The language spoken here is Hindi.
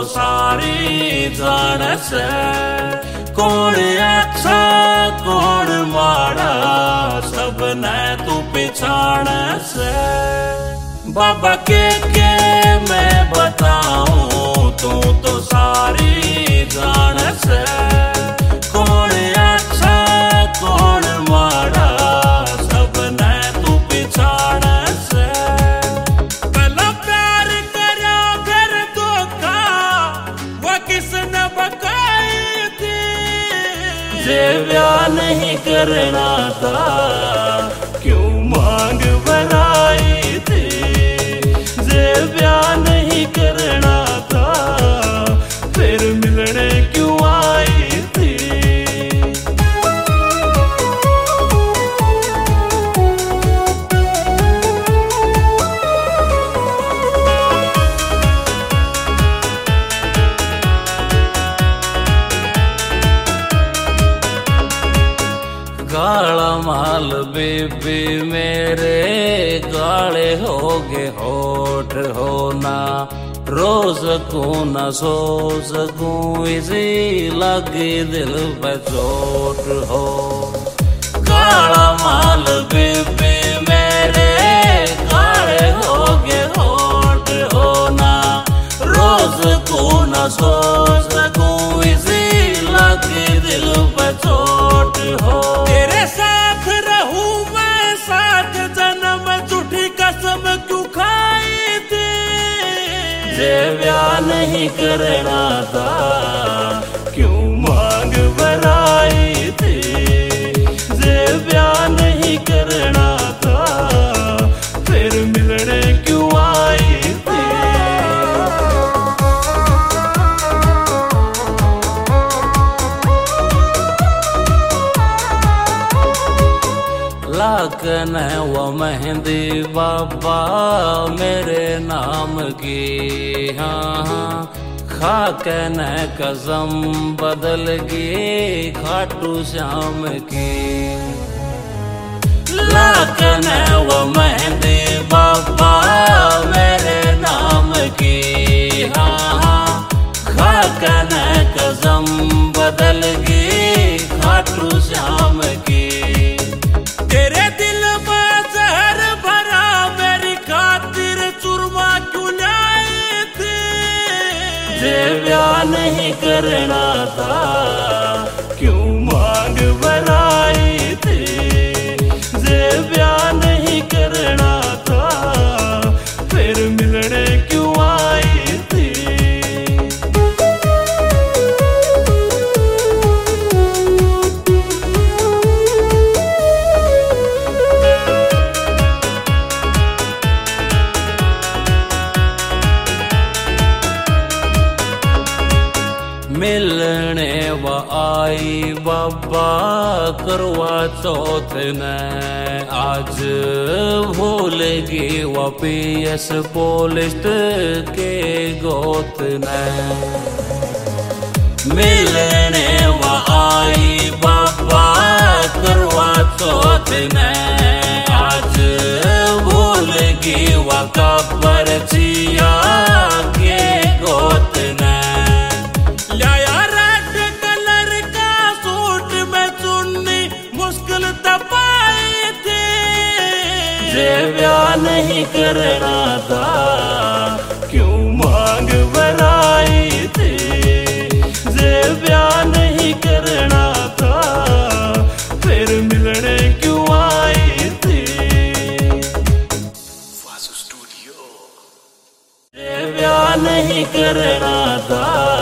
सारी जान से, कौन अच्छा कौन माड़ा सब ने तू पिछाड़ से। बाबा के मैं बताऊं तू तो सारी जान से, कौन अच्छा कौन माड़ा सब ने तू पिछाड़ से। पहला प्यार करा फिर धोखा वो किसने बकाई थी, जे ब्याह नहीं करना था क्यों मांग बनाई थी, जे ब्याह नहीं करना था फिर मिलने क्यों आई थी। गाला माल बेबी मेरे गाले हो गए होठ होना, रोज को न सो सकूं इसी लगी दिल पे चोट हो। गाला माल बेबी मेरे गाले हो गए होठ होना, रोज को न सो सकूं इसी लगी दिल पे चोट हो। तेरे साथ रहूं मैं साथ जन्म झूठी कसम क्यों खाई थी, जे ब्याह नहीं करना था क्यों मांग बनाई थी, जे ब्याह नहीं करना था फिर मिलने क्यों आई थी। लाकन है वो मेहंदी बाबा मेरे नाम की, हाँ हाँ खाकन है कसम बदल गई खाटू श्याम की। लाकन है वो मेहंदी बाबा मेरे नाम की, हाँ हाँ खाकन है कसम बदल गई खाटू श्याम की। तेरे दिल में जहर भरा मेरी खातिर चूरमा क्यों लाई थी, जे ब्याह नहीं करना था क्यों मांग बनाई थी, जे ब्याह नहीं करना था फिर मिलने क्यों आई थी। मिलने व आई बाबा करवा चौथ ने, आज भूलेगी व PS पोलिस्ट के गोत ने। मिलने व आई बाबा करवा चौथ ने, आज भूलेगी व कब्र चिया के गोत ने। जे ब्याह नहीं करना था क्यों मांग बनाई थी, जे ब्याह नहीं करना था फिर मिलने क्यों आई थी। वासु स्टूडियो। जे ब्याह नहीं करना था